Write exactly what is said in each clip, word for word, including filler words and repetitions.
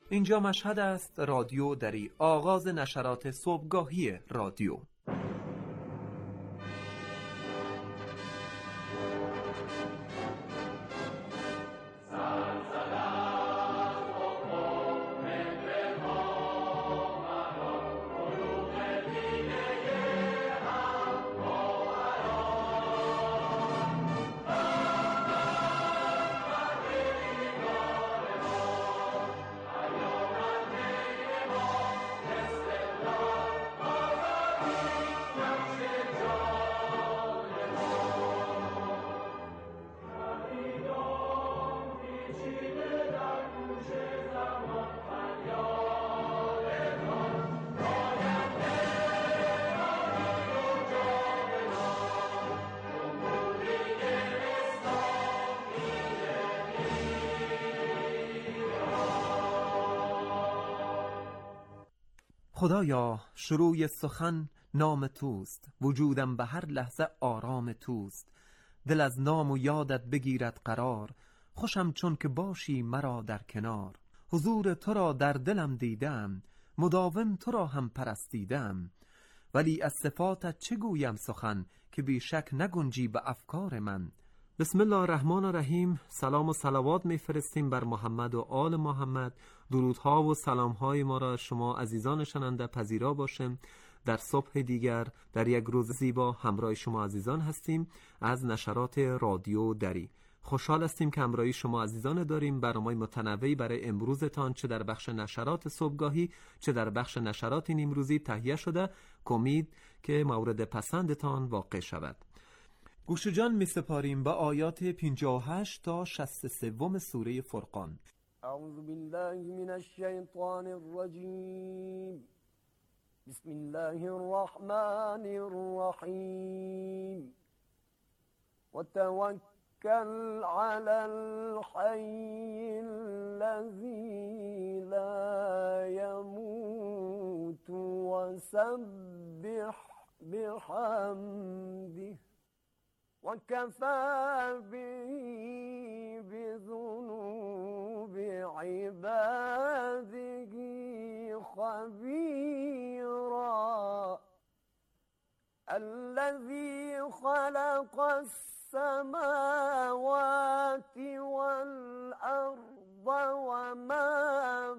اینجا مشهد است، رادیو دری، آغاز نشرات صبحگاهی رادیو. خدایا شروع سخن نام توست، وجودم به هر لحظه آرام توست. دل از نام و یادت بگیرد قرار، خوشم چون که باشی مرا در کنار. حضور تو را در دلم دیدم، مداوم تو را هم پرستیدم. ولی از صفاتت چه گویم سخن، که بی شک نگنجی به افکار من. بسم الله الرحمن الرحیم. سلام و صلوات میفرستیم بر محمد و آل محمد. درودها و سلامهای ما را شما عزیزان شنونده پذیرا باشیم. در صبح دیگر در یک روز زیبا همراه شما عزیزان هستیم از نشرات رادیو دری. خوشحال هستیم که همراهی شما عزیزان داریم. برنامه متنوعی برای امروزتان چه در بخش نشرات صبحگاهی چه در بخش نشرات این امروزی تهیه شده. امید که مورد پسندتان واقع شود. گوش جان می سپاریم با آیات پنجاه و هشت تا شصت و سه سوره فرقان. اعوذ بالله من الشیطان الرجیم. بسم الله الرحمن الرحیم. وتوکل علی الحی الذی لا يموت وسبح بحمده وكفى به بذنوب عباده خبيرا. الذي خلق السماوات والأرض وما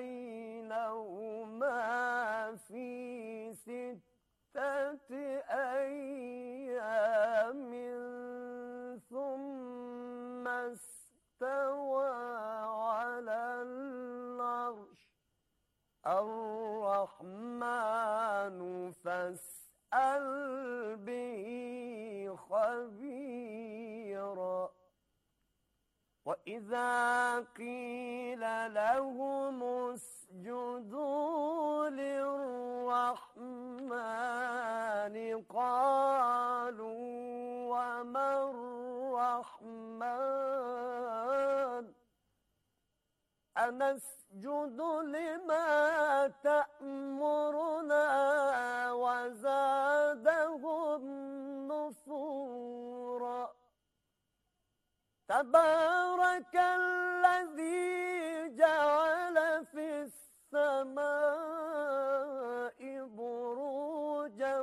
بينهما في ستة أيام ثم استوى على العرش. الرحمن فاسأل به خبيرا. وإذا قيل لهم اسجدوا للرحمن قالوا وما الرحمن أنسجد لما تأمرنا وزادهم نفورا. تبارك الذي جعل في السماء بروجا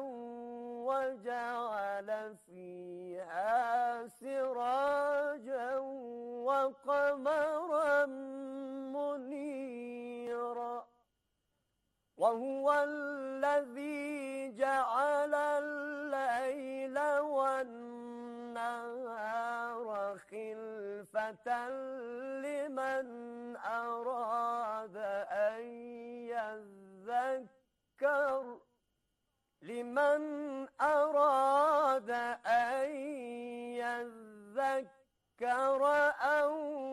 وجعل فيها سراجا وقمرا منيرا. وهو الذي جعل الليل والنهار خلفة لمن أراد أن يذكر لمن أراد أن يذكر أو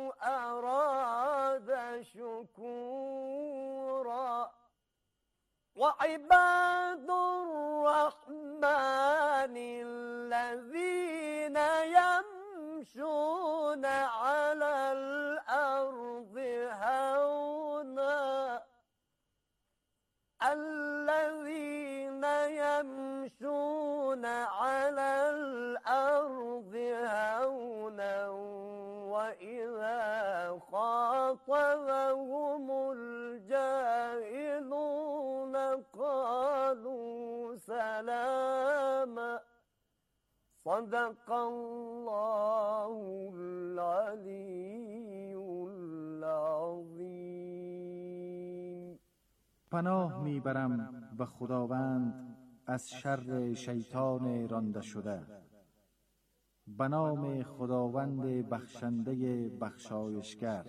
أراد شكورا. وعباد الرحمن الذين يمشون على الأرض هونا الذين يمشون على الأرض هونا وإذا خاطبهم الجاهلون قالوا سلاما صدق الله العلی العظیم. پناه میبرم به خداوند از شر شیطان رانده شده. به نام خداوند بخشنده بخشایشگر.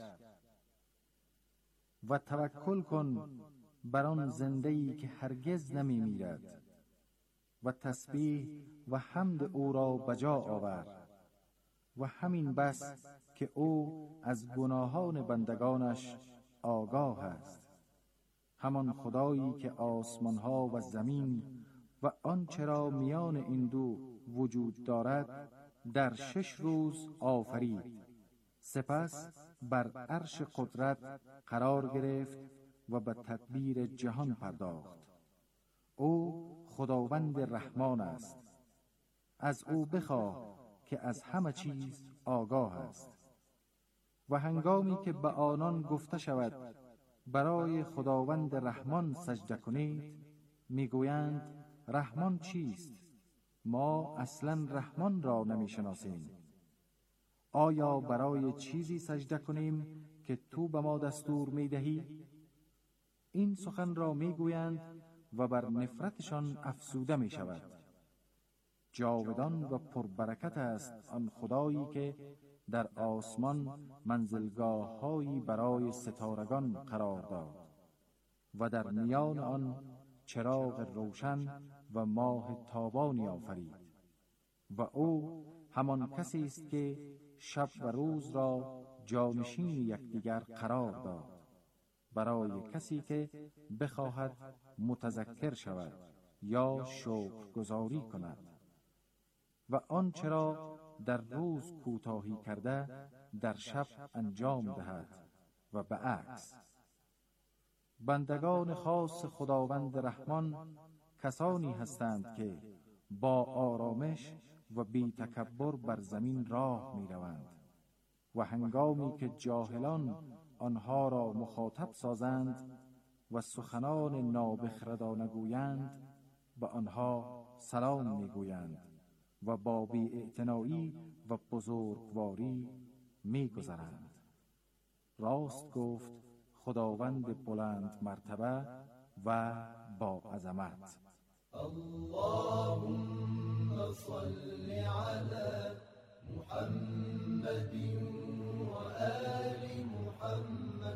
و توکل کن بر آن زنده‌ای که هرگز نمی میرد و تسبیح و حمد او را بجا آور و همین بس که او از گناهان بندگانش آگاه است. همان خدایی که آسمانها و زمین و آنچه را میان این دو وجود دارد در شش روز آفرید، سپس بر عرش قدرت قرار گرفت و به تدبیر جهان پرداخت. او خداوند رحمان است. از او بخواه که از همه چیز آگاه است. و هنگامی که به آنان گفته شود برای خداوند رحمان سجده کنید، میگویند رحمان چیست؟ ما اصلا رحمان را نمیشناسیم. آیا برای چیزی سجده کنیم که تو به ما دستور میدهی؟ این سخن را میگویند و بر نفرتشان افسوده می شود. جاودان و پربرکت است آن خدایی که در آسمان منزلگاه هایی برای ستارگان قرار داد و در میان آن چراغ روشن و ماه تابانی آفرید. و او همان کسی است که شب و روز را جانشین یکدیگر قرار داد برای کسی که بخواهد متذکر شود یا شکرگزاری کند و آنچه را در روز کوتاهی کرده در شب انجام دهد و به عکس. بندگان خاص خداوند رحمان کسانی هستند که با آرامش و بی تکبر بر زمین راه می روند و هنگامی که جاهلان آنها را مخاطب سازند و سخنان نابخردانه گویند به آنها سلام می گویند و با بی‌اعتنایی و بزرگواری می گذرند. راست گفت خداوند بلند مرتبه و با عظمت. اللهم صل على محمد و آل محمد.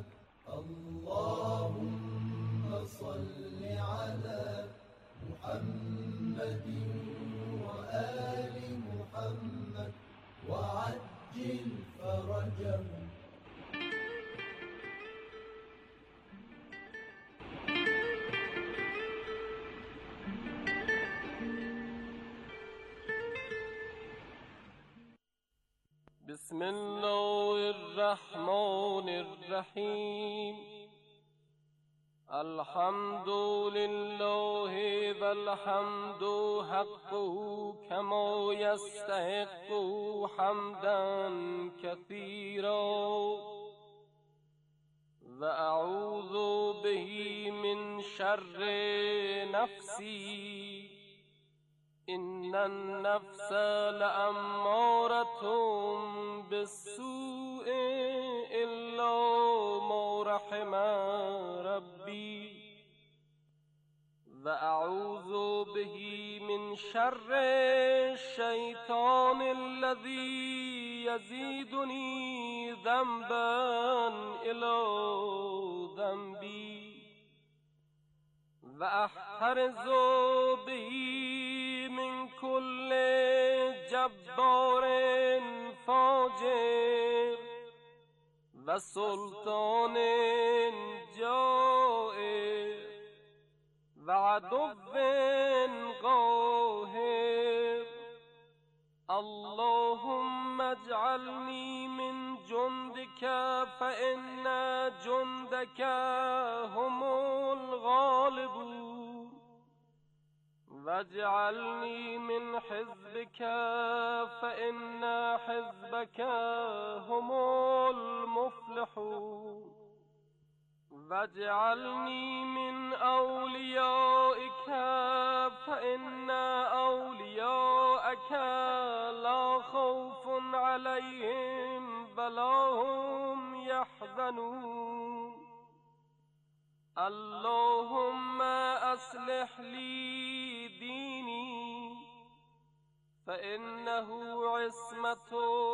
اللهم صل على محمد و آل محمد و عجل فرجهم. بسم الله الرحمن الرحیم. الحمد لله والحمد حقه كما يستحق حمدا كثيرا وأعوذ به من شر نفسي إن النفس لأمارة بالسوء إلا ما رحم ربي وأعوذ به من شر الشيطان الذي يزيدني ذنبا إلى ذنبي وأحترز به من كل جبار فاجر وسلطان جائر وعدو قاهر. اللهم اجعلني من جندك فإن جندك هم الغالبون واجعلني من حزبك فإن حزبك هم المفلحون واجعلني من أوليائك فإن أولياءك لا خوف عليهم ولا هم يحزنون اللهم أصلح لي ديني فإنه عصمة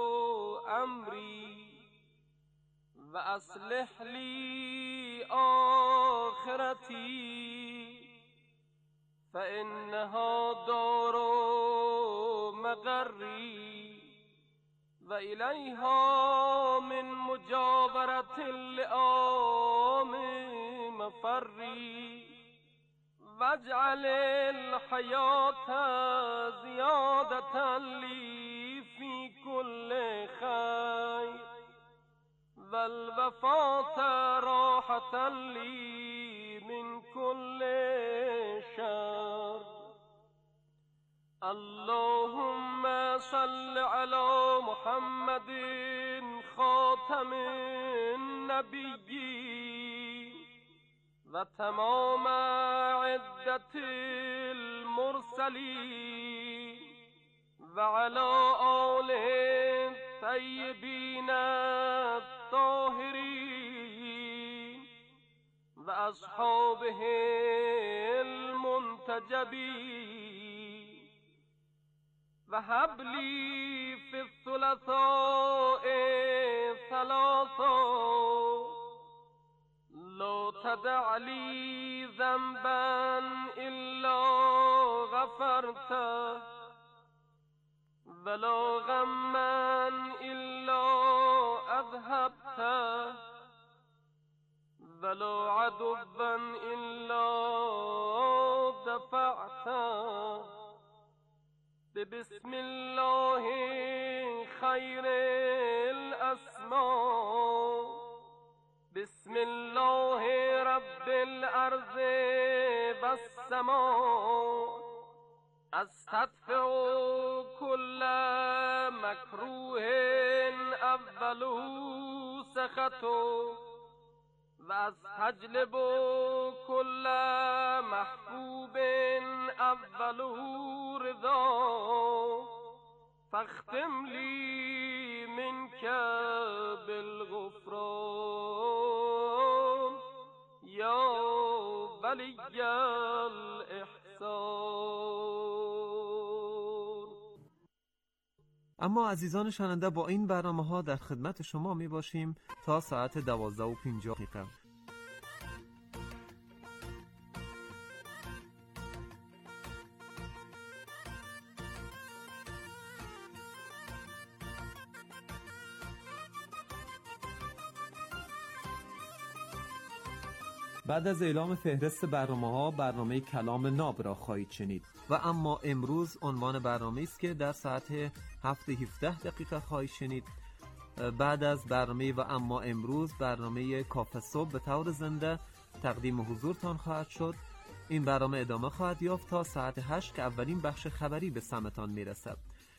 أمري وأصلح لي آخرتي فإنها دار مقري وإليها من مجاورة اللئام مفري واجعل الحياة زيادة لي في كل خير والوفاة راحة لي من كل شر اللهم صل على محمد خاتم النبيين وتمام عدة المرسلين وعلى آله الطيبين الطاهرين وأصحابه المنتجبين وهب لي في الثلاثاء ثلاثا لا تدع لي ذنبا إلا غفرته ولا غما إلا أذهبته ولا عدوا إلا دفعته بسم الله خير الأسماء بسم الله رب الأرض والسماء أستدفع كل مكروه أوله سخطه وأستجلب كل محبوب أوله رضا فاختم لي منك بالغفران يا ولي الإحسان. اما عزیزان شنونده با این برنامه ها در خدمت شما می باشیم تا ساعت دوازده و پنجاه دقیقه. بعد از اعلام فهرست برنامه‌ها برنامه کلام ناب را خواهید شنید و اما امروز عنوان برنامه است که در ساعت هفت و هفده دقیقه خواهید شنید. بعد از برنامه و اما امروز برنامه کافه صبح به طور زنده تقدیم حضورتان خواهد شد. این برنامه ادامه خواهد یافت تا ساعت هشت که اولین بخش خبری به سمتان میرسد.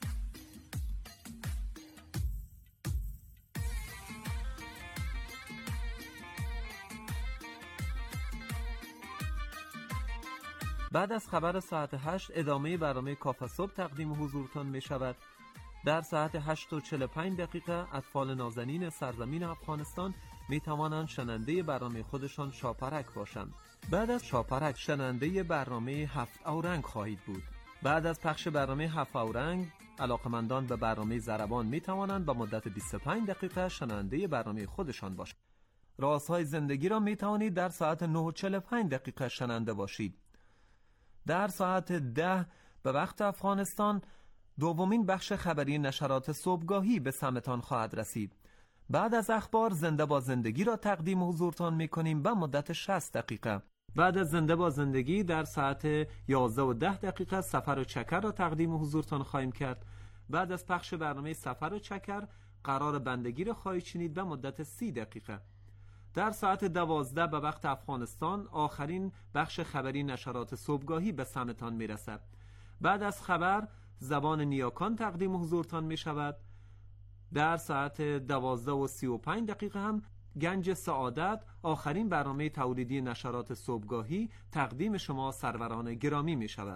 بعد از خبر ساعت هشت ادامه برنامه کافه صبح تقدیم حضورتان می شود. در ساعت هشت و چهل و پنج دقیقه اطفال نازنین سرزمین افغانستان می توانند شنونده برنامه خودشان شاپرک باشند. بعد از شاپرک شنونده برنامه هفت اورنگ خواهید بود. بعد از پخش برنامه هفت اورنگ علاقمندان به برنامه ضربان می توانند به مدت بیست و پنج دقیقه شنونده برنامه خودشان باشند. رازهای زندگی را می توانید در ساعت نه و چهل و پنج دقیقه شنونده باشید. در ساعت ده به وقت افغانستان دومین بخش خبری نشرات صبحگاهی به سمتان خواهد رسید. بعد از اخبار زنده با زندگی را تقدیم حضورتان می‌کنیم به مدت شصت دقیقه. بعد از زنده با زندگی در ساعت یازده و ده دقیقه سفر و چکر را تقدیم حضورتان خواهیم کرد. بعد از پخش برنامه سفر و چکر قرار بندگی را خواهید شنید به مدت سی دقیقه. در ساعت دوازده به وقت افغانستان آخرین بخش خبری نشرات صبحگاهی به سمتان می رسد. بعد از خبر زبان نیاکان تقدیم حضورتان می شود. در ساعت دوازده و سی و پنج دقیقه هم گنج سعادت، آخرین برنامه تولیدی نشرات صبحگاهی، تقدیم شما سروران گرامی می شود.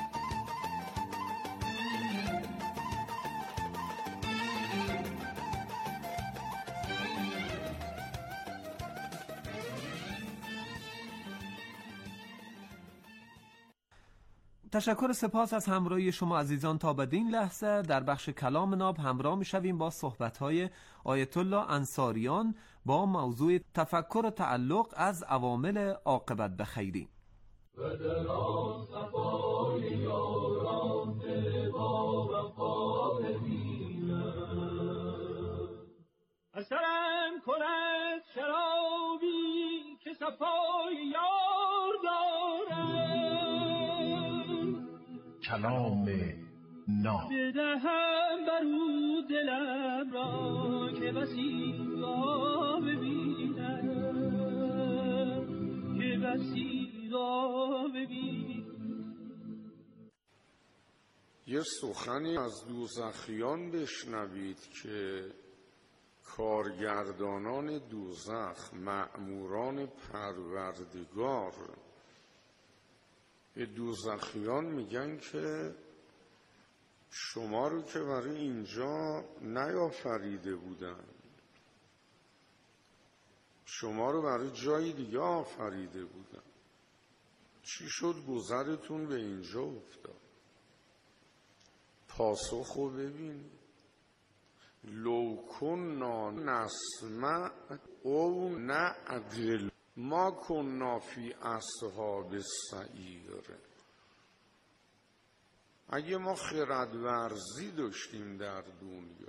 تشکر سپاس از همراهی شما عزیزان. تا بدین لحظه در بخش کلام ناب همراه می شویم با صحبت‌های آیت الله انصاریان با موضوع تفکر و تعلق از عوامل عاقبت به خیری. و در آن صفای یاران با وفا ببینم، اثرم کند شرابی که صفای یار دارم، کلام ناب بدهم برو دلم را که بسی را ببینم، که بسی را ببینم. یه سخنی از دوزخیان بشنوید که کارگردانان دوزخ، مأموران پروردگار، به دوزخیان میگن که شما رو که برای اینجا نیافریده بودن، شما رو برای جای دیگه آفریده بودن، چی شد گذرتون به اینجا افتاد؟ پاسخ رو ببین، لو کننا نسمع او نعقل ما کننا فی اصحاب السعیر. اگه ما خردورزی داشتیم در دنیا،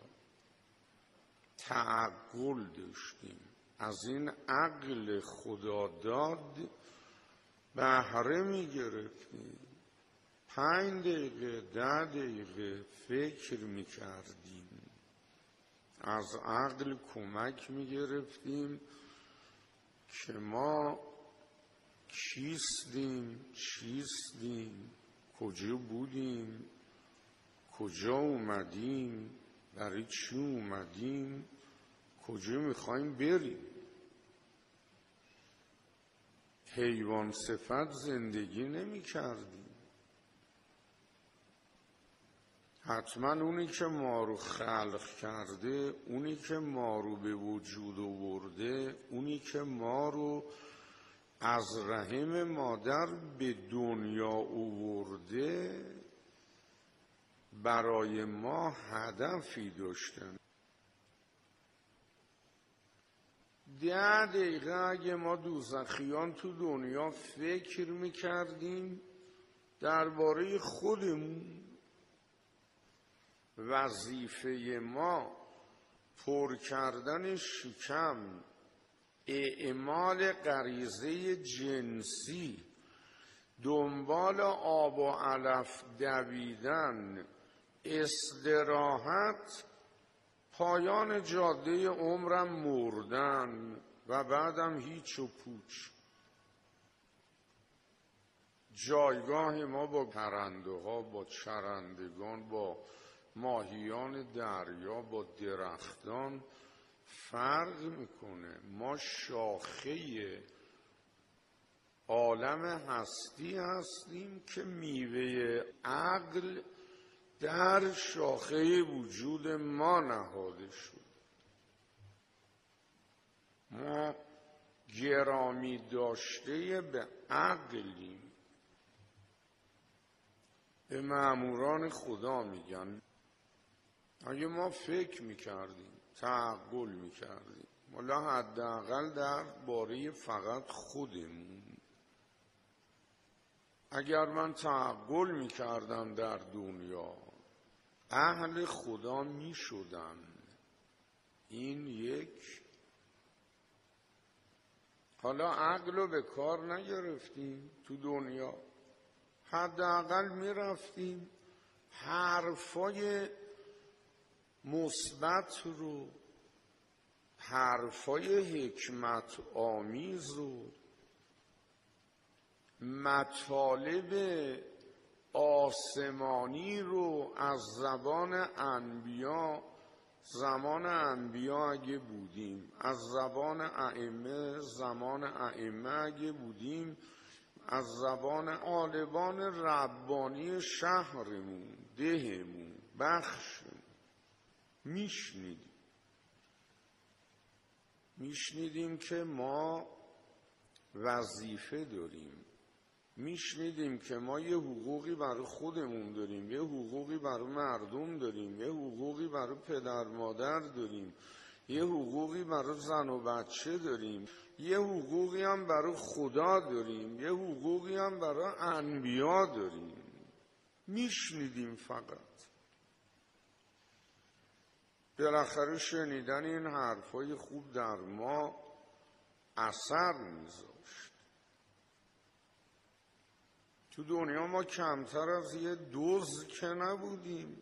تعقل داشتیم، از این عقل خدا داد بهره می گرفتیم، پنج دقیقه ده دقیقه فکر می کردیم، از عقل کمک می گرفتیم که ما کیستیم، چیستیم، کجا بودیم، کجا اومدیم، برای چی اومدیم، کجا میخوایم بریم. حیوان صفت زندگی نمی کردیم. حتما اونی که ما رو خلق کرده، اونی که ما رو به وجود آورده، اونی که ما رو از رحم مادر به دنیا آورده، برای ما هدفی داشتن. ده دقیقه اگه ما دوزخیان تو دنیا فکر میکردیم درباره خودمون، وظیفه ما پر کردن شکم، اعمال غریزه جنسی، دنبال آب و علف دویدن، استراحت، پایان جاده عمرم مردن و بعدم هیچ و پوچ. جایگاه ما با پرنده ها، با چرندگان، با ماهیان دریا، با درختان فرق میکنه. ما شاخه عالم هستی هستیم که میوه عقل در شاخه وجود ما نهاده شد. ما گرامی داشته به عقلیم. به مأموران خدا میگن اگه ما فکر میکردیم، تعقل میکردیم، والا حداقل در باره فقط خودمون، اگر من تعقل میکردم در دنیا، اهل خدا میشدم. این یک. حالا عقل رو به کار نگرفتیم تو دنیا، حداقل میرفتیم حرفای مثبت رو، حرفای حکمت آمیز و مطالب آسمانی رو از زبان انبیا، زمان انبیا اگه بودیم، از زبان ائمه، زمان ائمه اگه بودیم، از زبان عالمان ربانی شهرمون، دهمون، بخشمون میشنیدیم میشنیدیم که ما وظیفه داریم، میشنیدیم که ما یه حقوقی برای خودمون داریم، یه حقوقی برای مردم داریم، یه حقوقی برای پدر مادر داریم، یه حقوقی برای زن و بچه داریم، یه حقوقی هم برای خدا داریم، یه حقوقی هم برای انبیا داریم. میشنیدیم فقط. بالاخره شنیدن این حرفای خوب در ما اثر میذاشت. تو دنیا ما کمتر از یه دزد که نبودیم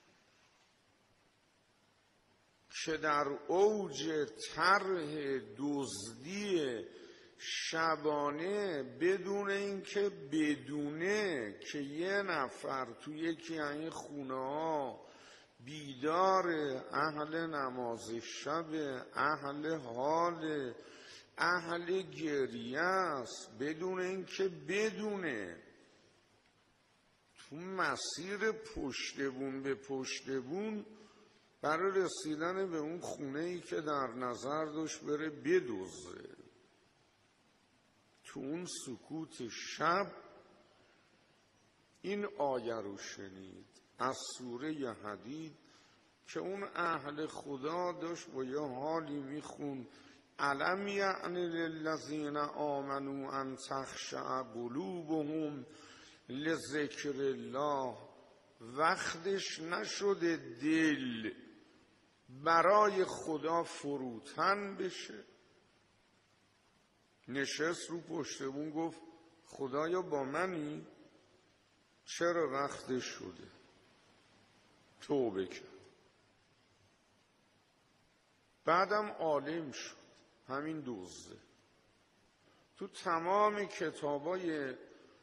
که در اوج طرح دزدی شبانه بدون اینکه بدونه که یه نفر تو یکی از این خونه ها بیدار، اهل نماز شب، اهل حال، اهل گریه است، بدون اینکه بدونه تو مسیر پشتبون به پشتبون برای رسیدن به اون خونه‌ای که در نظر داشت بره بدزده، تو اون سکوت شب این آیه رو شنید از سوره حدید که اون اهل خدا داشت با یه حالی میخون: الم یعن للذین آمنوا ان تخشع قلوبهم لذکر الله. وقتش نشده دل برای خدا فروتن بشه. نشست رو پشت بون گفت خدایا با منی؟ چرا وقتش شده؟ توبه کرد. بعدم عالم شد. همین دزده تو تمام کتابای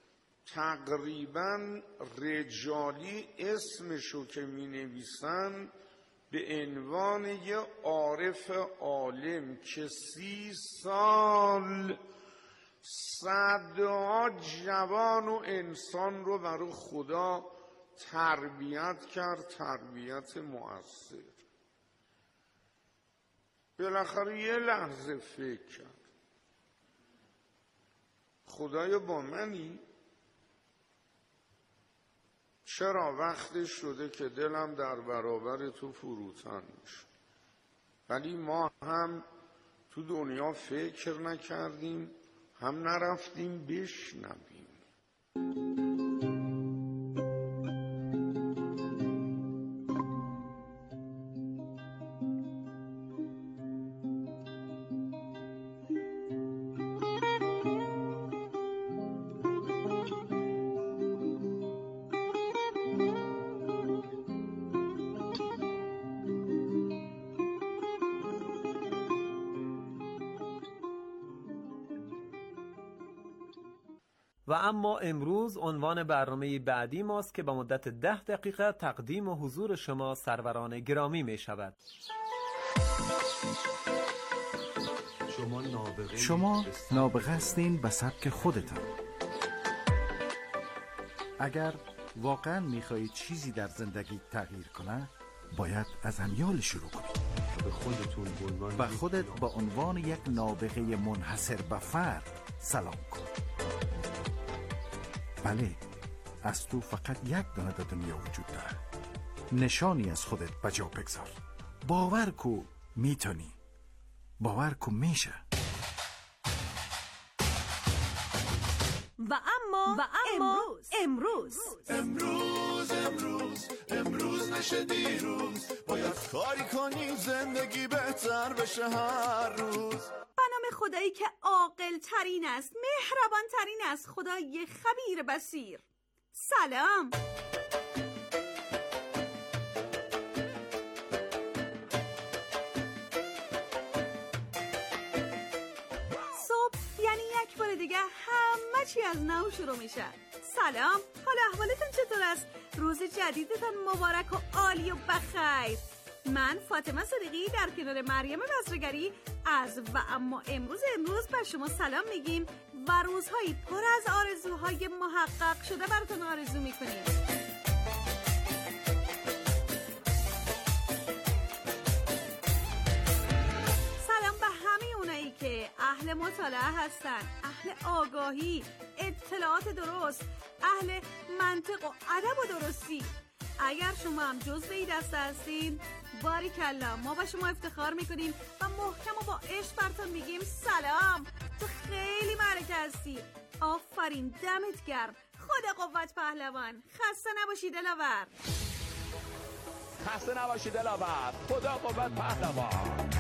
تقریبا رجالی اسمشو که می نویسن به عنوان یه عارف عالم که سی سال صدها جوان و انسان رو برای خدا تربیت کرد، تربیت مؤثر. بالاخره یه لحظه فکر کرد خدایا با منی؟ چرا وقتش شده که دلم در برابر تو فروتن میشه؟ ولی ما هم تو دنیا فکر نکردیم، هم نرفتیم بشنویم. و اما امروز عنوان برنامه بعدی ماست که با مدت ده دقیقه تقدیم و حضور شما سروران گرامی می شود. شما نابغه, شما نابغه هستین به سبک خودتان. اگر واقعا میخواهید چیزی در زندگی تغییر کنه باید از امیال شروع کنید. به خودتون به خودت با عنوان یک نابغه منحصر به فرد سلام کن. بله، از تو فقط یک دانه در دنیا وجود داره. نشانی از خودت بجا بگذار. باور کو میتونی. باور کو میشه. و اما و اما امروز امروز امروز امروز نشه دیروز، باید کاری کنیم زندگی بهتر بشه هر روز. به نام خدایی که عاقل ترین است، مهربان ترین است، خدای خبیر بصیر. سلام. چی از نو شروع میشه. سلام، حال احوالتون چطور است؟ روز جدیدتان مبارک و عالی و بخیر. من فاطمه صدیقی در کنار مریم بصره‌گری از و اما امروز امروز به شما سلام میگیم و روزهایی پر از آرزوهای محقق شده براتون آرزو میکنیم. سلام به همه اونایی که اهل مطالعه هستن، اهل آگاهی، اطلاعات درست، اهل منطق و ادب و درستی. اگر شما هم جزو این دسته هستین، باریکلا، ما با شما افتخار میکنیم و محکم و با عشق براتون میگیم سلام، تو خیلی معرکه هستی. آفرین، دمت گرم. خدا قوت پهلوان. خسته نباشی دلاور. خسته نباشی دلاور. خدا قوت پهلوان.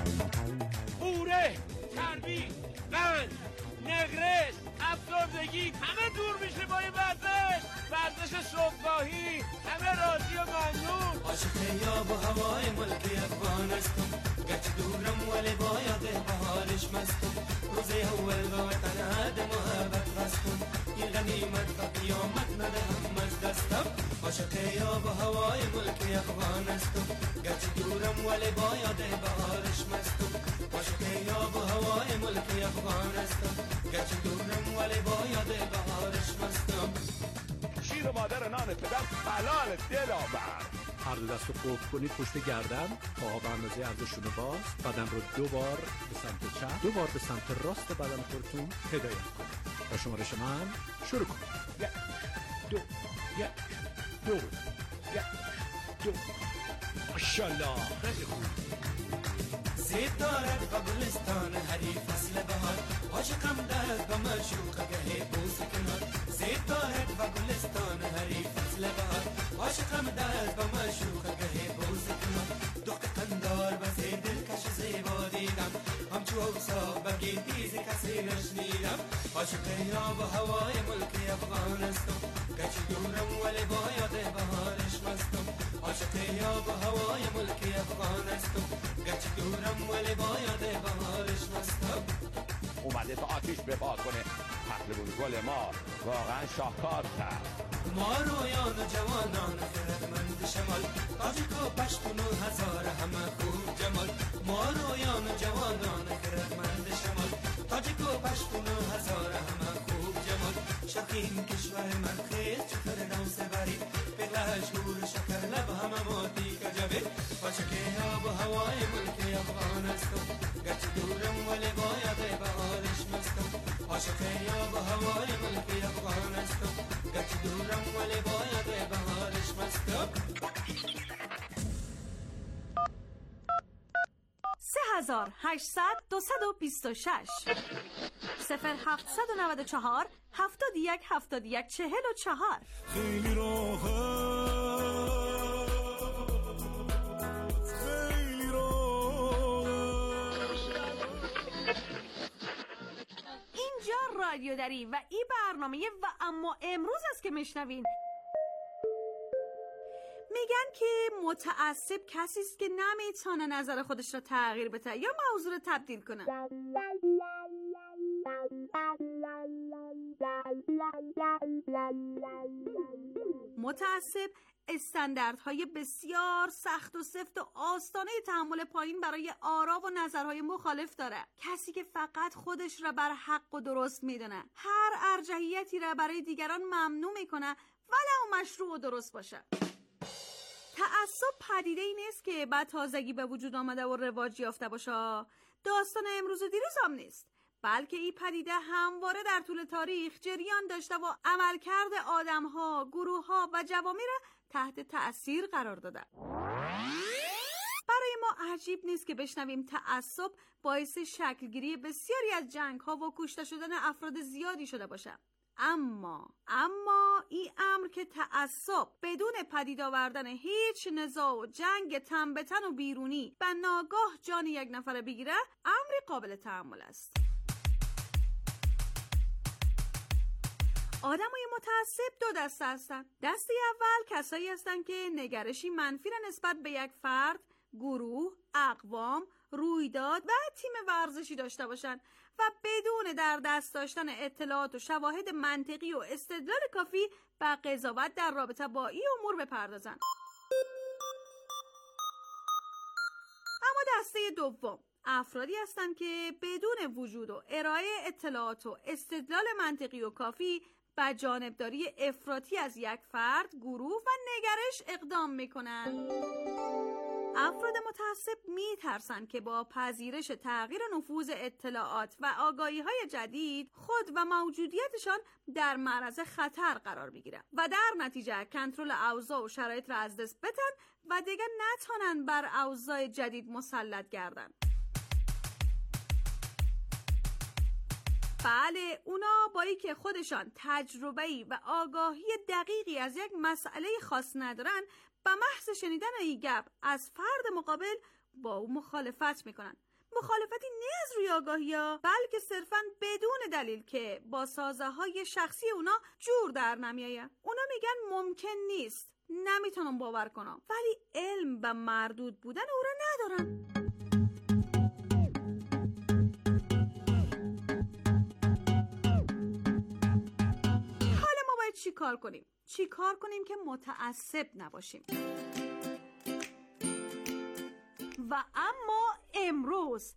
قوره، چربی، قند، نقرس، افسردگی همه دور میشه با این ورزش. ورزش صبحگاهی، همه راضی و ممنون. عاشق یاب و هوای ملک افغانستان، گرچه دورم ولی با یاد بهارش مستم. روز اول با وطن عهد محبت بستم، این غنیمت و قیامت ندهم از دستم. عاشق یاب و هوای ملک افغانستان، گرچه دورم ولی با یاد بهارش مستم. عاشق یاب و هوای ملک افغانستان، گرچه دورم ولی با یاد بهارش مستم. شیر مادر نان پدر حلال دلاور. هر دو دست رو قفل کنید پشت گردن، پاها به اندازه عرضشون باز، بدن رو دو بار به سمت چپ، دو بار به سمت راست بدن خودتون هدایت کنید. با شمارش من شروع کنید. یک دو یک دو یک دو. ماشاءالله خیلی خوب. زید دارد قبلستان هری فصل بهار، عاشقم دست به معشوقه گهی بوسه کنار. زید دارد قبلستان هری فصل بهار، عاشقم دست به معشوقه گهی بوسه کنار. دختر قندار بسی دلکش زیبا دیدم، همچو اوصاف بگی تیز کسی نشنیدم. عاشق یاب و هوای ملک افغانستان، گرچه دورم ولی با یاد بهارش مستم. عاشق یاب و هوای ملک افغانستان، گرچه دورم ولی با یاد بهارش مستم. اومده تا آتیش بپا کنه. پهلوان گل ما واقعا شاهکار کرد. ما رویان و جوانان خردمند شمال، تاجیک و پشتون و هزار همه خوب جمال. ما رویان و جوانان خردمند شمال، تاجیک و پشتون و هزار همه خوب جمال. شقیم کشور من خیز چکر روز بری، بغل شور شکر لب همه موتی کجبه. عاشق آب و هوای ملک افغانستان، گرچه دورم ولی با یاد بهارش مستم. عاشق آب و هوای ملک افغانستان، گرچه دورم ولی با یاد بهارش مستم. سه هزار هشتصد دوصد و بیست و شش صفر هفتصد و نود و چهار هفتاد و یک هفتاد و یک چهل و چهار. خیلی راحت خیلی راحت. اینجا رادیو دری و این برنامه و اما امروز است که میشنوین. میگن که متعصب کسی است که نمیتونه نظر خودش را تغییر بده یا موضوع رو تبدیل کنه. متعصب استانداردهای بسیار سخت و سفت و آستانه تحمل پایین برای آرا و نظرهای مخالف داره. کسی که فقط خودش را بر حق و درست میدونه، هر ارجحیتی را برای دیگران ممنوع میکنه ولو مشروع و درست باشه. تعصب پدیده ای نیست که بعد تازگی به وجود آمده و رواج یافته باشه. داستان امروز و دیروز هم نیست، بلکه این پدیده همواره در طول تاریخ جریان داشته و عملکرد آدم‌ها، گروه‌ها و جوامع را تحت تأثیر قرار داده. برای ما عجیب نیست که بشنویم تعصب باعث شکلگیری بسیاری از جنگ‌ها و کشته شدن افراد زیادی شده باشه. اما اما این امر که تعصب بدون پدید آوردن هیچ نزاع و جنگ تن به تن و بیرونی به ناگاه جان یک نفر بگیره، امری قابل تأمل است. آدمای متعصب دو دسته هستن. دسته اول کسایی هستن که نگرشی منفی را نسبت به یک فرد، گروه، اقوام، رویداد و تیم ورزشی داشته باشن و بدون در دست داشتن اطلاعات و شواهد منطقی و استدلال کافی به قضاوت در رابطه با این امور بپردازن. اما دسته دوم افرادی هستند که بدون وجود و ارائه اطلاعات و استدلال منطقی و کافی به جانبداری افراطی از یک فرد، گروه و نگرش اقدام میکنند. افراد متعصب میترسند که با پذیرش تغییر نفوذ اطلاعات و آگاهی‌های جدید خود و موجودیتشان در معرض خطر قرار بگیرند و در نتیجه کنترل اوضاع و شرایط را از دست بدن و دیگر نتوانند بر اوضاع جدید مسلط گردند. بله، اونا با اینکه خودشان تجربه‌ای و آگاهی دقیقی از یک مسئله خاص ندارن، به محض شنیدن این گپ از فرد مقابل با او مخالفت میکنن. مخالفتی نه از روی آگاهی ها، بلکه صرفاً بدون دلیل که با سازه های شخصی اونا جور در نمیایه. اونا میگن ممکن نیست، نمیتونم باور کنم، ولی علم به مردود بودن او را ندارن. حالا ما باید چی کار کنیم؟ چی کار کنیم که متعصب نباشیم؟ و اما امروز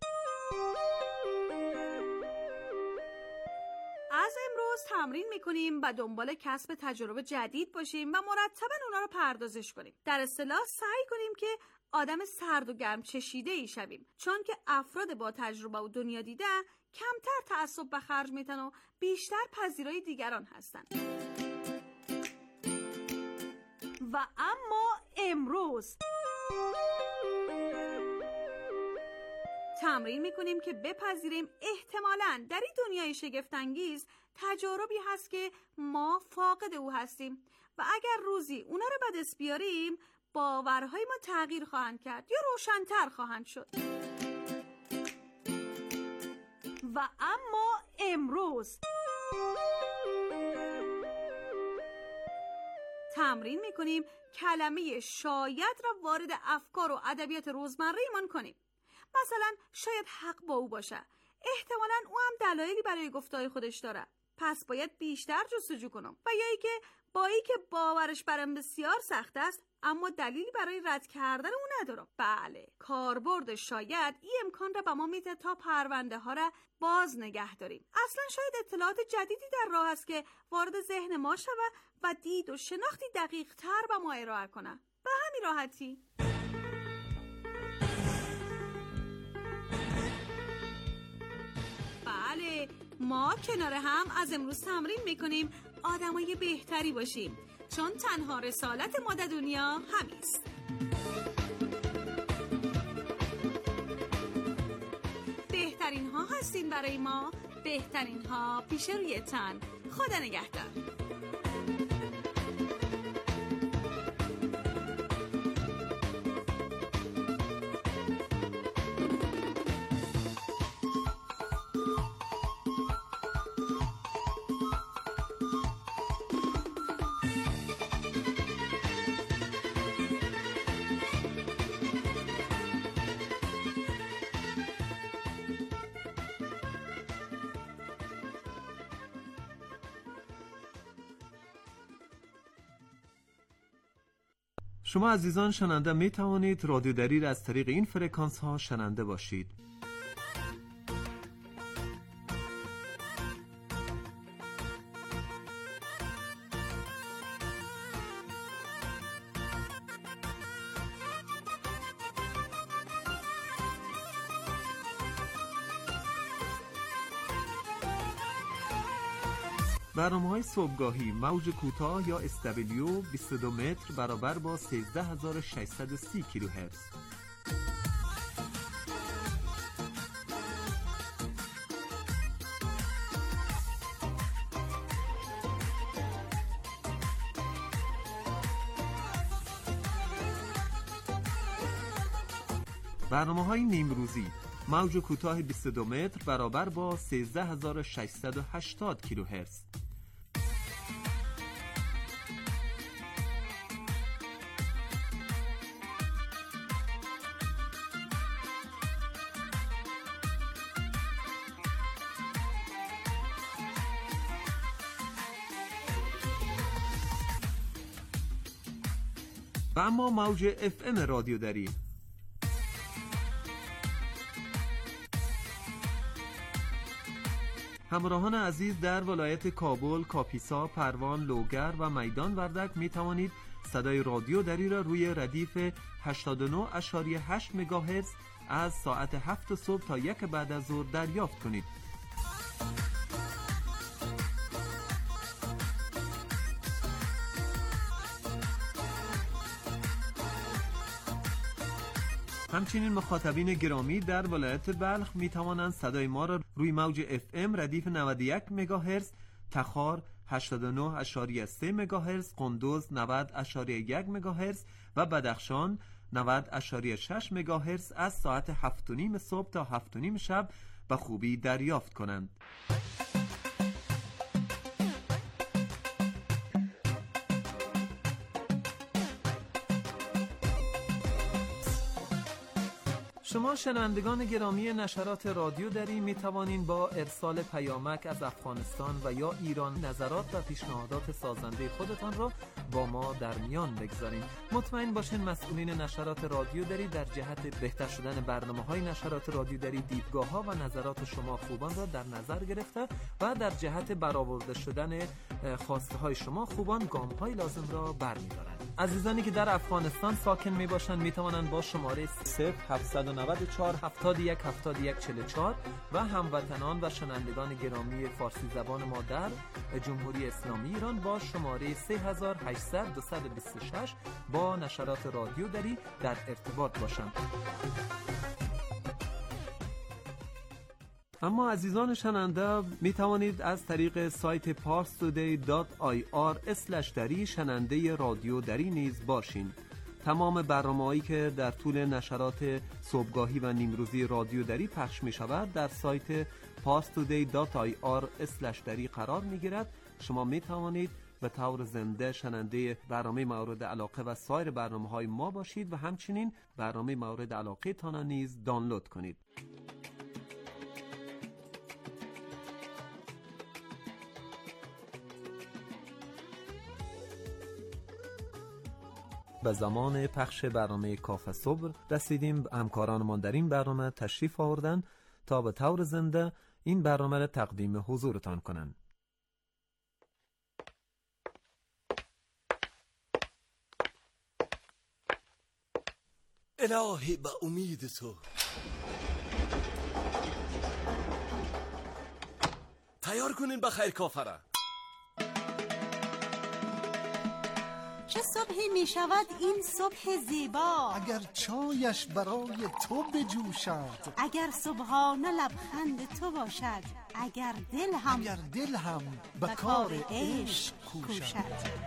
از امروز تمرین میکنیم و دنبال کسب تجربه جدید باشیم و مرتباً اونا رو پردازش کنیم. در اصطلاح سعی کنیم که آدم سرد و گرم چشیده ای شویم، چون که افراد با تجربه و دنیا دیده کمتر تعصب به خرج میتن و بیشتر پذیرای دیگران هستن. و اما امروز تمرین میکنیم که بپذیریم احتمالاً در این دنیای شگفت‌انگیز تجاربی هست که ما فاقد او هستیم و اگر روزی اونا رو به دست بیاریم باورهای ما تغییر خواهند کرد یا روشن‌تر خواهند شد. و اما امروز تمرین میکنیم کلمه شاید را وارد افکار و ادبیات روزمره ایمان کنیم. مثلا شاید حق با او باشه، احتمالاً او هم دلایلی برای گفتهای خودش داره، پس باید بیشتر جستجو کنم. و یا ای که با ای که باورش برام بسیار سخت است اما دلیلی برای رد کردن او ندارم. بله، کاربرد شاید این امکان را به ما میده تا پرونده ها را باز نگه داریم. اصلا شاید اطلاعات جدیدی در راه است که وارد ذهن ما شود و دید و شناختی دقیق تر به ما ارائه کنه. به همین راحتی. بله، ما کنار هم از امروز تمرین میکنیم آدمای بهتری باشیم، چون تنها رسالت ما در دنیا همیست. بهترین ها هستین برای ما، بهترین ها پیش روی تن. خدا نگهدار. شما عزیزان شنونده می توانید رادیو دری از طریق این فرکانس ها شنونده باشید. برنامه‌های صبحگاهی موج کوتاه یا اس دبلیو بیست و دو متر برابر با سیزده هزار و ششصد و سی کیلوهرتز. برنامه‌های نیمروزی موج کوتاه بیست و دو متر برابر با سیزده هزار و ششصد و هشتاد کیلوهرتز. و اما موج اف ام رادیو دری. همراهان عزیز، در ولایت کابل، کاپیسا، پروان، لوگر و میدان وردک می توانید صدای رادیو دری را روی ردیف هشتاد و نه ممیز هشت مگاهرتز از ساعت هفت صبح تا یک بعد از ظهر دریافت کنید. همچنین مخاطبین گرامی در ولایت بلخ می توانند صدای ما را روی موج اف ام ردیف نود و یک مگاهرتز، تخار هشتاد و نه ممیز سه مگاهرتز، قندوز نود ممیز یک مگاهرتز و بدخشان نود ممیز شش مگاهرتز از ساعت هفت و نیم صبح تا هفت و نیم شب به خوبی دریافت کنند. شما شنوندگان گرامی نشرات رادیو دری می توانین با ارسال پیامک از افغانستان و یا ایران نظرات و پیشنهادات سازنده خودتان را با ما در میان بگذارین. مطمئن باشین مسئولین نشرات رادیو دری در جهت بهتر شدن برنامه‌های نشرات رادیو دری دیدگاه‌ها و نظرات شما خوبان را در نظر گرفته و در جهت برآورده شدن خواسته‌های شما خوبان گام‌های لازم را برمی‌دارند. عزیزانی که در افغانستان ساکن می باشند می توانند با شماره صفر هفتصد و نود و چهار هفتاد و یک هفتاد و یک چهل و چهار و هموطنان و شنوندگان گرامی فارسی زبان ما در جمهوری اسلامی ایران با شماره سه هزار و هشتصد دویست و بیست و شش با نشرات رادیو دری در ارتباط باشند. اما عزیزان شنونده می توانید از طریق سایت پارس تودی دات آی آر اسلش دری شنونده رادیو دری نیز باشین. تمام برنامه‌هایی که در طول نشرات صبحگاهی و نیمروزی رادیو دری پخش می شود در سایت پارس تودی دات آی آر اسلش دری قرار می گیرد. شما می توانید به طور زنده شنونده برنامه مورد علاقه و سایر برنامه‌های ما باشید و همچنین برنامه مورد علاقه تان نیز دانلود کنید. به زمان پخش برنامه کافه صبح رسیدیم. همکارانمان در این برنامه تشریف آوردن تا به طور زنده این برنامه را تقدیم حضورتان کنند. الهی به امید تو تیار کنین به خیر کافره. چه صبحی می شود این صبح زیبا، اگر چایش برای تو بجوشد، اگر صبحانه لبخند تو باشد، اگر دل هم اگر دل هم به کار عشق کوشد.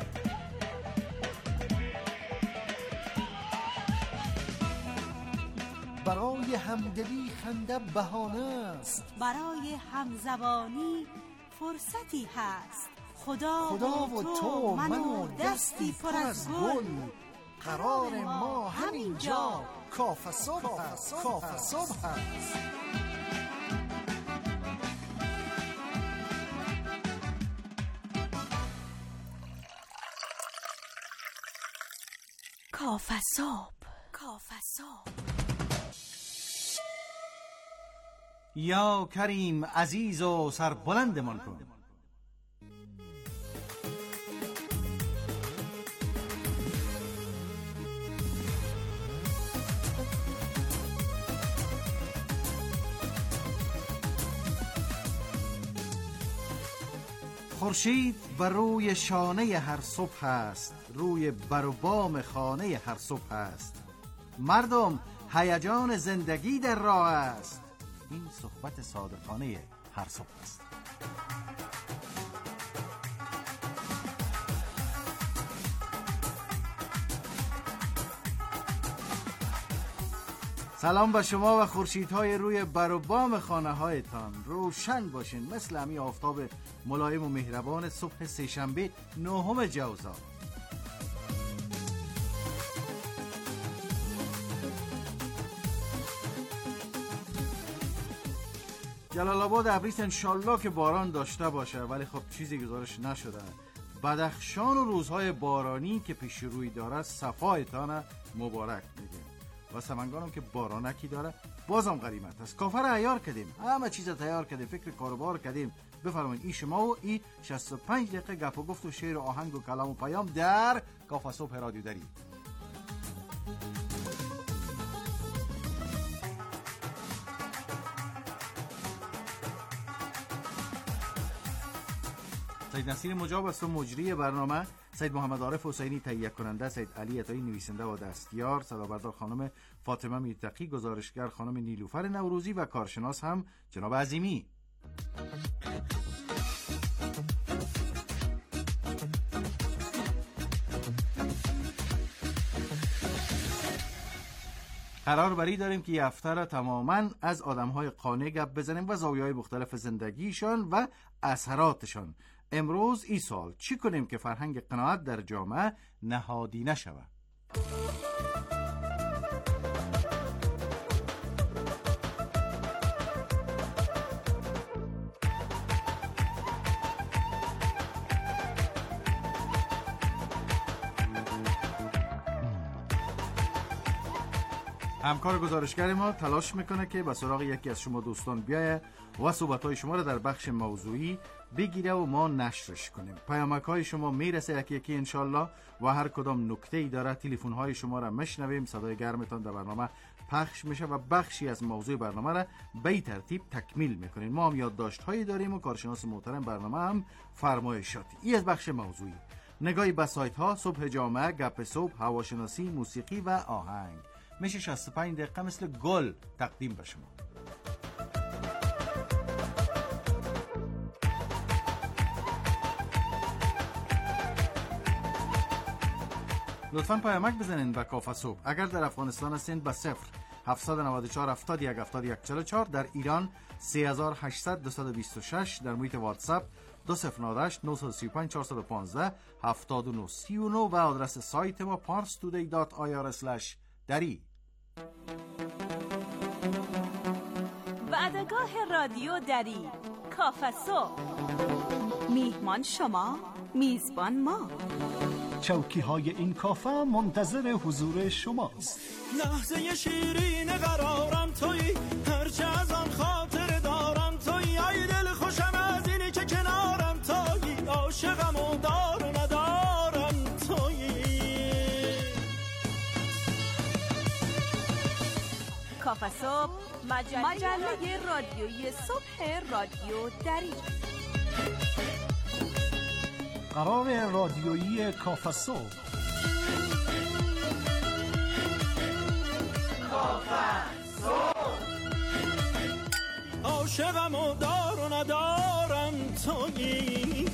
برای همدلی خنده بهانه است، برای همزبانی فرصتی هست. خدا, خدا و تو من و دستی پر از گل، قرار ما همین جا کافه صبح است، کافه صبح است. کافه صبح، کافه صبح. یا کریم عزیز و سربلندمان کن. خورشید بر روی شانه هر صبح است، روی بر و بام خانه هر صبح است. مردم هیجان زندگی در راه است، این صحبت صادقانه هر صبح است. سلام به شما و خورشیدهای روی بر و بام خانه هایتان. روشن باشین مثل همی آفتاب ملایم و مهربان صبح سه‌شنبه نهم جوزا. جلال آباد ابریست انشالله که باران داشته باشه، ولی خب چیزی گزارش نشده. بدخشان و روزهای بارانی که پیش روی داره صفایتان مبارک میگیم و سمنگانم که بارانکی داره بازم غریمت است. کافر عیار کردیم، همه چیز تیار کردیم، فکر کاروبار کردیم. بفرمایید این شما و این شصت و پنج دقیقه گپ و گفت و شعر و آهنگ و کلام و پیام در کافه صبح رادیو دری. سید نصیر مجاب است و مجری برنامه، سید محمد عارف حسینی تهیه کننده، سید علی عطایی نویسنده و دستیار، صدابردار خانم فاطمه میرتقی، گزارشگر خانم نیلوفر نوروزی و کارشناس هم جناب عظیمی. قرار بری داریم که یه هفته را تماما از آدم‌های قانع گپ بزنیم و زاویه‌های مختلف زندگیشان و اثراتشان. امروز این سال چی کنیم که فرهنگ قناعت در جامعه نهادی نشود؟ همکار گزارشگر ما تلاش میکنه که به سراغ یکی از شما دوستان بیایه و صحبت‌های شما را در بخش موضوعی بگیره و ما نشرش کنیم. پیامک‌های شما میرسه یکی یکی انشالله و هر کدام نکته‌ای داره تلفن‌های شما را میشنویم، صدای گرمتان در برنامه پخش میشه و بخشی از موضوع برنامه را به این ترتیب تکمیل میکنیم. ما هم یادداشت‌هایی داریم و کارشناس محترم برنامه هم فرمایشاتی. این از بخش موضوعی. نگاهی به سایت‌ها، صبح جامعه، گپ صبح، هواشناسی، موسیقی و آهنگ. میشه شصت و پنج دقیقه مثل گل تقدیم به شما. لطفاً پیامک بزنین به کافه صبح. اگر در افغانستان هستین به صفر هفت نه چهار هفتاد و یک هفتاد و یک چهل و چهار، در ایران سه هزار و هشتصد دویست و بیست و شش، در محیط واتساپ دو صفر نه هشت نه سه پنج چهار یک پنج هفتاد و نه سی و نه و آدرس سایت ما پارس تودی دات آی آر اسلش دری. وعدگاه رادیو دری، کافه صبح. میهمان شما، میزبان ما. چوکی های این کافه منتظر حضور شماست. لحظه شیرین قرارم توی، هرچه از آن خاطر دارم توی. ای دل خوشم از اینی که کنارم توی، عاشقم و دار و ندارم توی. کافه صبح، مجله, مجله رادیویی صبح رادیو دری. قرار رادیویی کافه صبح. کافه صبح. عاشقم و دار و ندارم تویی.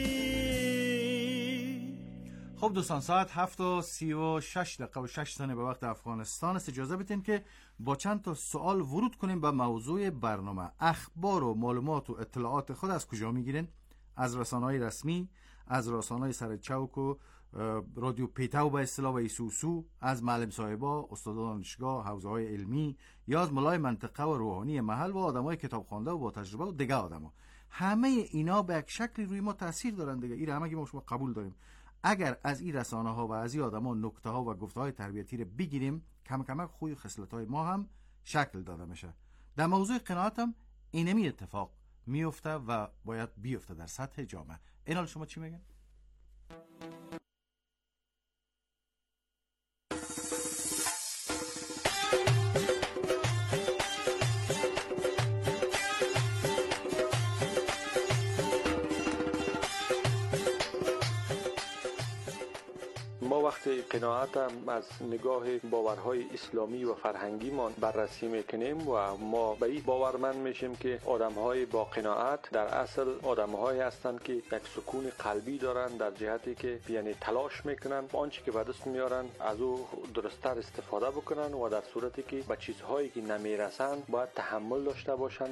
خب دوستان، ساعت هفت و سی و شش دقیقه و شش ثانیه به وقت افغانستان است. اجازه بدین که با چند تا سوال ورود کنیم به موضوع برنامه. اخبار و معلومات و اطلاعات خود از کجا میگیرین؟ از رسانه‌های رسمی، از رسانه‌های سرچوک و رادیو پیتاو به اصطلاح و ایسوسو، از معلم صاحبا، استادان دانشگاه، حوزه‌های علمی، یا از ملای منطقه و روحانی محل و آدمای کتاب خوانده و با تجربه و دیگه آدما. همه اینا به یک شکلی روی ما تاثیر دارن دیگه. این همه که ما شما قبول داریم. اگر از این رسانه‌ها و از این آدما نکته‌ها و گفته‌های تربیتی رو بگیریم، کم کم خوی و خصلت‌های ما هم شکل داده میشه. در موضوع قناعت هم اینمی اتفاق میفته و باید بیفته در سطح جامعه. این حال شما چی میگن؟ ما وقتی قناعت هم از نگاه باورهای اسلامی و فرهنگی ما بررسی میکنیم و ما به این باورمند میشیم که آدمهای با قناعت در اصل آدمهایی هستند که یک سکون قلبی دارن، در جهتی که یعنی تلاش میکنن آنچه که به دست میارن از او درست‌تر استفاده بکنن و در صورتی که به چیزهایی که نمیرسن باید تحمل داشته باشن.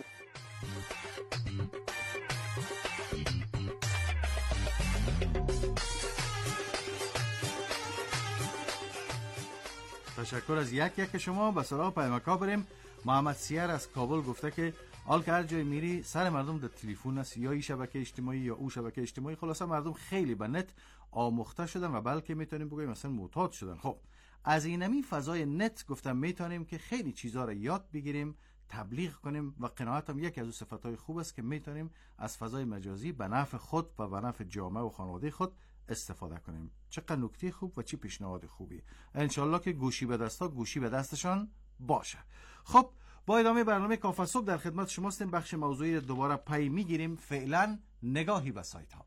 تشکر از یک یک شما. به سراغ پیامک‌ها بریم. محمد سیر از کابل گفته که حال که هر جای میری سر مردم در تلفن است، یا این شبکه اجتماعی یا او شبکه اجتماعی. خلاصه مردم خیلی به نت آموخته شدن و بلکه میتونیم بگویم مثلا معتاد شدن. خب از اینمی فضای نت گفتم میتونیم که خیلی چیزا را یاد بگیریم، تبلیغ کنیم و قناعت هم یکی از اون صفاتهای خوب است که میتونیم از فضای مجازی به نفع خود و به نفع جامعه و خانواده خود استفاده کنیم. چقدر نکته خوب و چی پیشنهاد خوبی. انشالله که گوشی به دستا گوشی به دستشان باشه. خب با ادامه برنامه کافه صبح در خدمت شما هستیم. بخش موضوعی دوباره پی میگیریم. فعلا نگاهی به سایت ها.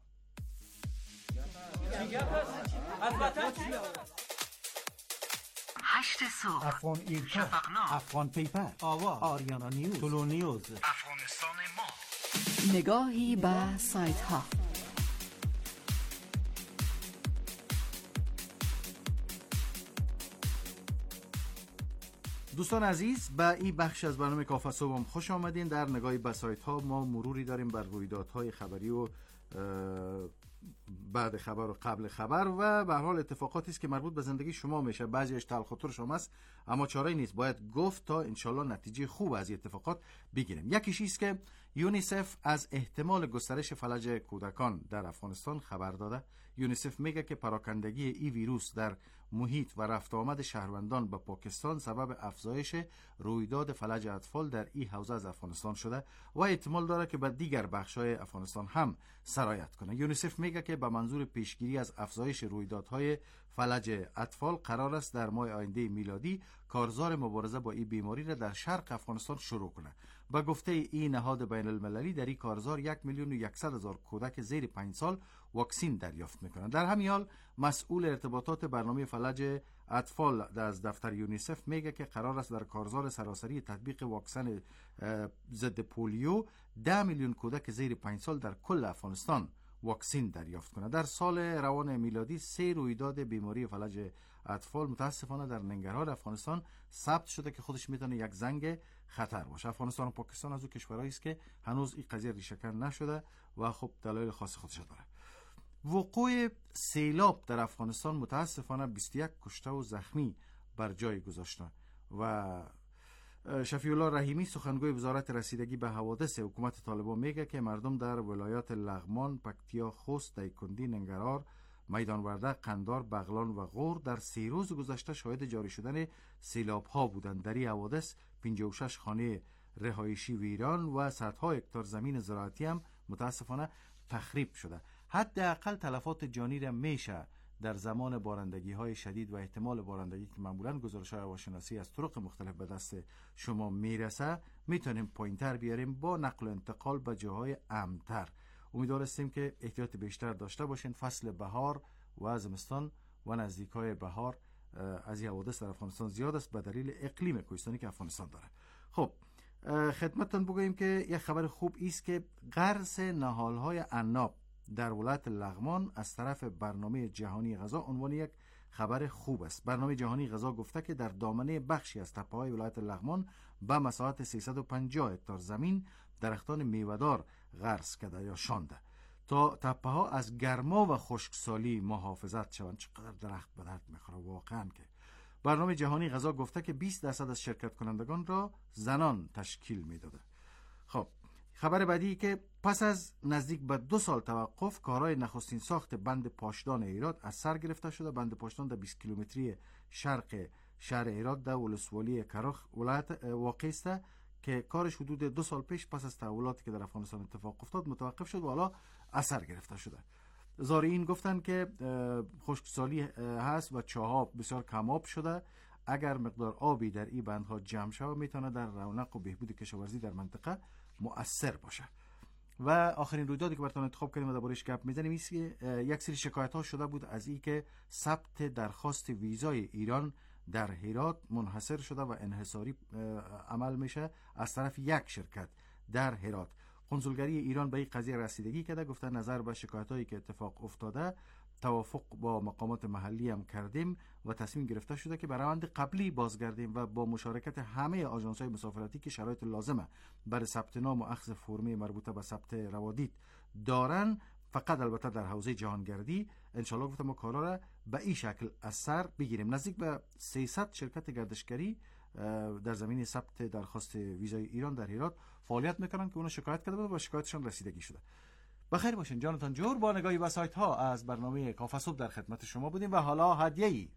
هشت صبح، افغان ایرکا، افغان پیپر، آوا، آریانا نیوز، تولو نیوز، افغانستان ما. نگاهی به سایت ها. دوستان عزیز، به این بخش از برنامه کافه صبح هم خوش آمدین. در نگاهی به سایت ها ما مروری داریم بر رویدادهای خبری و بعد خبر و قبل خبر و به هر حال اتفاقاتی است که مربوط به زندگی شما میشه. بعضیش تلخ و ترش هم است، اما چاره‌ای نیست، باید گفت تا انشالله نتیجه خوب از این اتفاقات بگیریم. یکیش است که یونیسف از احتمال گسترش فلج کودکان در افغانستان خبر داده. یونیسف میگه که پراکندگی این ویروس در محیط و رفت آمد شهروندان به پاکستان سبب افزایش رویداد فلج اطفال در این حوزه از افغانستان شده و احتمال داره که به دیگر بخش‌های افغانستان هم سرایت کنه. یونیسف میگه که به منظور پیشگیری از افزایش رویدادهای فلج اطفال قرار است در ماه آینده میلادی کارزار مبارزه با این بیماری را در شرق افغانستان شروع کنه. با گفته این نهاد بین المللی در این کارزار یک میلیون و صد هزار کودک زیر پنج سال واکسین دریافت میکنند. در همین حال مسئول ارتباطات برنامه فلج اطفال از دفتر یونیسف میگه که قرار است در کارزار سراسری تطبیق واکسن ضد پولیو ده میلیون کودک زیر پنج سال در کل افغانستان واکسین دریافت کنه. در سال روان میلادی سه رویداد بیماری فلج اطفال متاسفانه در ننگرهار افغانستان ثبت شده که خودش میتونه یک زنگ خطر باشه. افغانستان و پاکستان از اون کشورهایی است که هنوز این قضیه ریشه‌کن نشده و خب دلایل خاص خودش داره. وقوع سیلاب در افغانستان متاسفانه بیست و یک کشته و زخمی بر جای گذاشته و شفیع الله رحیمی سخنگوی وزارت رسیدگی به حوادث حکومت طالبان میگه که مردم در ولایات لغمان، پکتیا، خوست، دایکنډی، ننگرهار، میدان وردک، قندار، بغلان و غور در سه روز گذشته شاهد جاری شدن سیلاب ها بودند. در این حوادث پنجاه و شش خانه رهایشی ویران و صدها هکتار زمین زراعتی هم متاسفانه تخریب شده. حداقل تلفات جانی را میشه در زمان بارندگی های شدید و احتمال بارندگی که معمولا گزارش های هواشناسی از طرق مختلف به دست شما میرسه میتونیم پایینتر بیاریم با نقل و انتقال به جاهای امن‌تر. امیدوار هستیم که احتیاط بیشتر داشته باشین. فصل بهار و زمستان و نزدیکای بهار از این حوادث در افغانستان زیاد است به دلیل اقلیم کوهستانی که افغانستان داره. خب خدمتتون بگوییم که یک خبر خوب است که قرص نهال‌های عناب در ولایت لغمان از طرف برنامه جهانی غذا عنوان یک خبر خوب است. برنامه جهانی غذا گفته که در دامنه بخشی از تپه‌های ولایت لغمان به مساحت سیصد و پنجاه هکتار زمین درختان میوه‌دار غرس کرده یا شانده تا تپه‌ها از گرما و خشکسالی محافظت شوند. چقدر درخت به درد میخوره واقعا. که برنامه جهانی غذا گفته که بیست درصد از شرکت کنندگان را زنان تشکیل میداده. خب خبر بعدی که پس از نزدیک به دو سال توقف کارهای نخستین ساخت بند پاشدان هرات از سر گرفته شده. بند پاشدان در بیست کیلومتری شرق شهر هرات در ولسوالی کرخ ولایت واقع است که کارش حدود دو سال پیش پس از تحولاتی که در افغانستان اتفاق افتاد متوقف شد و حالا از سر گرفته شده. زارعین گفتن که خشکسالی هست و چاهاب بسیار کماب شده. اگر مقدار آبی در این بندها جمع شود میتونه در رونق و بهبود کشاورزی در منطقه مؤثر باشه. و آخرین رویدادی که براتون انتخاب کردیم و درباره‌اش گپ می‌زنیم است که یک سری شکایت‌ها شده بود از این که ثبت درخواست ویزای ایران در هرات منحصر شده و انحصاری عمل میشه از طرف یک شرکت در هرات. کنسولگری ایران به این قضیه رسیدگی کرده، گفته نظر به شکایت‌هایی که اتفاق افتاده توافق با مقامات محلی هم کردیم و تصمیم گرفته شده که به روند قبلی بازگردیم و با مشارکت همه آژانس‌های مسافرتی که شرایط لازمه برای ثبت نام و اخذ فرمی مربوطه به ثبت روادید دارن، فقط البته در حوزه جهانگردی انشالله گفتم ما کارا را به این شکل از سر بگیریم. نزدیک به سیصد شرکت گردشگری در زمینه ثبت درخواست ویزای ایران در هرات فعالیت میکنن که اونو شکایت کرده بود و شکایتشان رسیدگی شده. بخیر باشین. جانتان جور با نگاهی به سایت ها از برنامه کافه صبح در خدمت شما بودیم و حالا هدیه‌ای.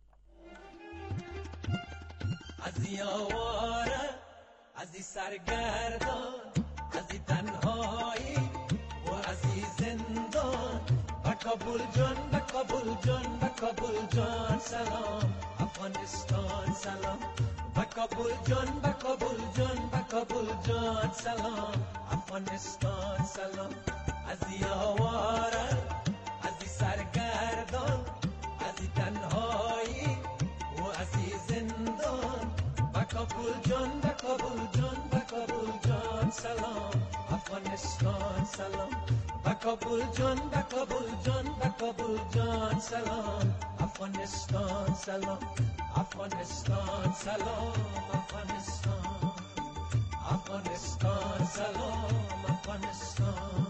از یاواره از سرگردان از تنهایی و از زندان و کابل جان و کابل جان و کابل جان سلام افغانستان سلام و کابل جان و کابل جان و کابل جان سلام افغانستان سلام از یاواره از سرگردان از تنهایی و از زندان و کابل جان و کابل جان و کابل جان سلام افغانستان سلام و کابل جان و کابل جان و کابل جان سلام افغانستان سلام افغانستان سلام افغانستان افغانستان سلام افغانستان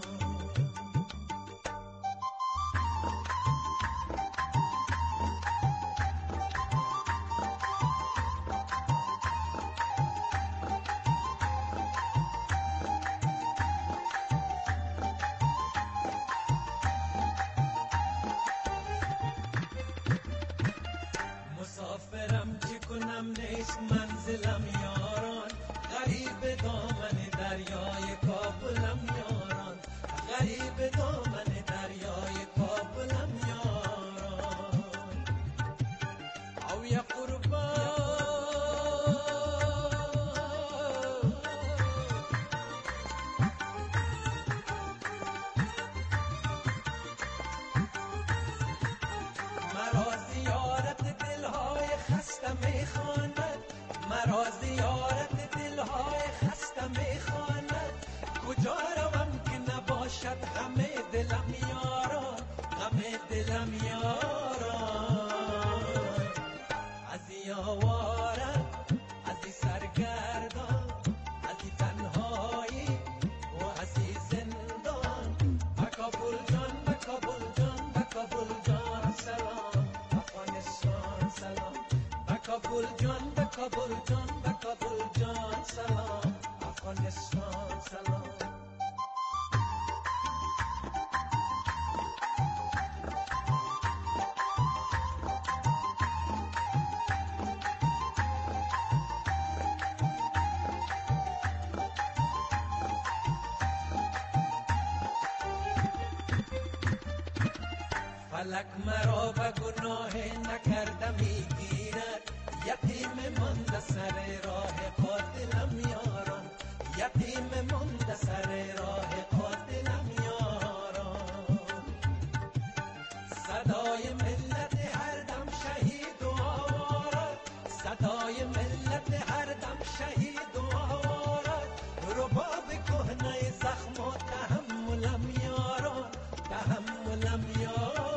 مسافرم چه کنم نیست منزلم یاران غریب دامن دریای کابلم یاران غریب دامن دریای کابلم یاران او یا قربان مرا زیارت دلهای خسته میخواند مرا زیارت دلهای خسته میخواند کجا روم که نباشد غم دلم یاران غم دلم یاران از یاواره از سرگردان از تنهایی و از زندان و کابل جان و کابل جان و کابل جان سلام افغانستان سلام و کابل جان و کابل جان و کابل جان سلام افغانستان سلام فلک مرا به گناه نکرده میگیرد یتیم مانده سر راه قاتلم یاران یتیم مانده سر راه قاتلم یاران صدای ملت هر دم شهید و آوارد صدای ملت هر دم شهید و آوارد رباب کهنه زخم و تحملم یاران تحملم یاران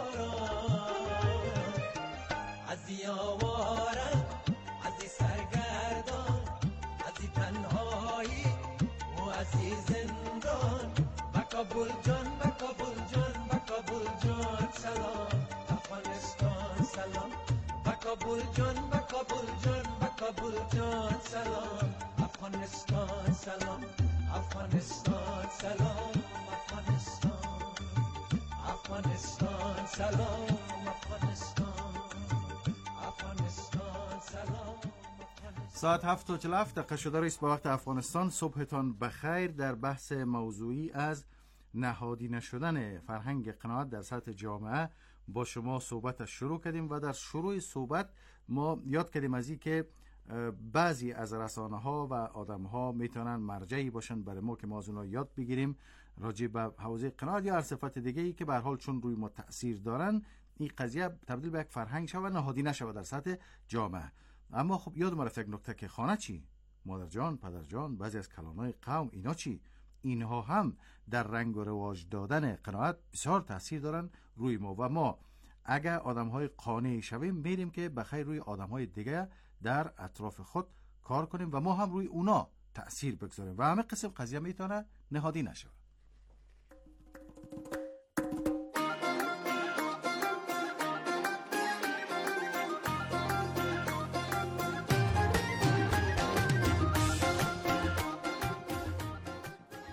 از یاواره از سرگردان از تنهایی و از زندان و کابل جان و کابل جان و کابل جان سلام افغانستان سلام و کابل جان و کابل جان و کابل جان سلام افغانستان سلام افغانستان سلام افغانستان افغانستان سلام افغانستان افغانستان سلام ساعت هفت و چهل و هفت دقیقه شده است به وقت افغانستان. صبحتان بخیر. در بحث موضوعی از نهادی نشدن فرهنگ قناعت در سطح جامعه با شما صحبت شروع کردیم و در شروع صحبت ما یاد کردیم از این که بعضی از رسانه ها و آدم ها میتونن مرجعی باشن برای ما که ما از اونها یاد بگیریم راجع به حوزه قناعت یا هر صفت دیگه ای که به هر حال چون روی ما تأثیر دارن این قضیه تبدیل به یک فرهنگ شود و نهادی نشود در سطح جامعه. اما خب یادم رفت یک نکته که خانه چی؟ مادر جان، پدر جان، بعضی از کلانای قوم اینا چی؟ اینها هم در رنگ و رواج دادن قناعت بسیار تأثیر دارن روی ما و ما اگر آدم‌های قانع شویم میریم که بخیر روی آدم‌های دیگه در اطراف خود کار کنیم و ما هم روی اونا تأثیر بگذاریم و همه قسم قضیه میتونه نهادی نشه.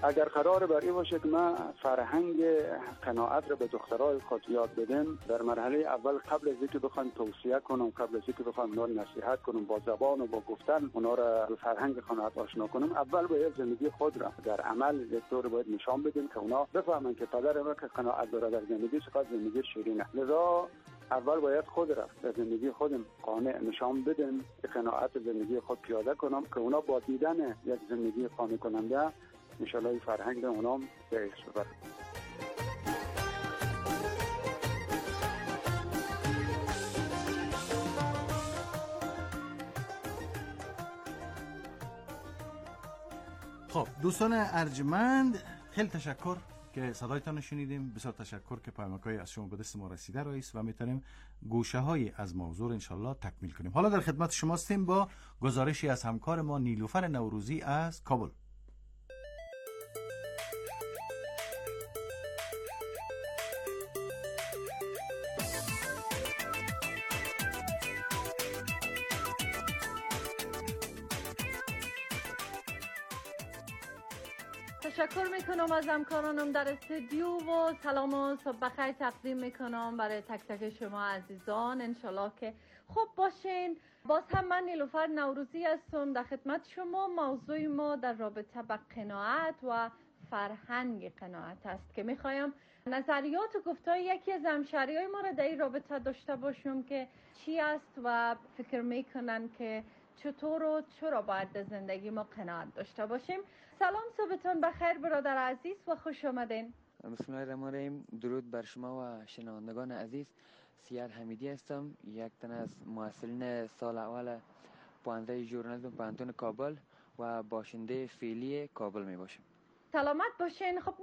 اگر قرار بر این باشه که ما فرهنگ قناعت رو به دخترای خود یاد بدیم، در مرحله اول قبل از اینکه بخوام توصیه کنم، قبل از اینکه بخوام اونا رو نصیحت کنم با زبان و با گفتن اونا رو به فرهنگ قناعت آشنا کنم، اول باید زندگی خود را در عمل یک طور باید نشان بدیم که اونا بفهمن که پدر ما که قناعت داره در زندگی چقدر زندگی شیرینه. لذا اول باید خود را در زندگی خودم قانع نشان بدیم، که قناعت زندگی خود پیاده کنم که اونا با دیدن یک زندگی قانع کننده انشالله فرهنگ به اونا به عشق ببرد. خب دوستان ارجمند، خیلی تشکر که صدایتان شنیدیم. بسیار تشکر که پیامک‌های از شما به دست ما رسیده رئیس و میتونیم گوشه های از موضوع انشالله تکمیل کنیم. حالا در خدمت شما هستیم با گزارشی از همکار ما نیلوفر نوروزی از کابل. تشکر میکنم از همکارانم در استودیو و سلام و صبح بخیر تقدیم میکنم برای تک تک شما عزیزان. انشالله که خوب باشین. باز هم من نیلوفر نوروزی هستم در خدمت شما. موضوع ما در رابطه با قناعت و فرهنگ قناعت است که میخوایم نظریات و گفتهای یکی از همشهریای ما را در این رابطه داشته باشم که چی است و فکر میکنن که چطور و چرا باید در زندگی ما قناعت داشته باشیم. سلام، صبحتون بخیر برادر عزیز و خوش آمدین. بسم الله الرحمن الرحیم. درود بر شما و شنوندگان عزیز. سیاد حمیدی هستم، یک تن از محصلین سال اول پانزده ژورنالیسم پانتون کابل و باشنده فعلی کابل می باشم. سلامت باشین. خب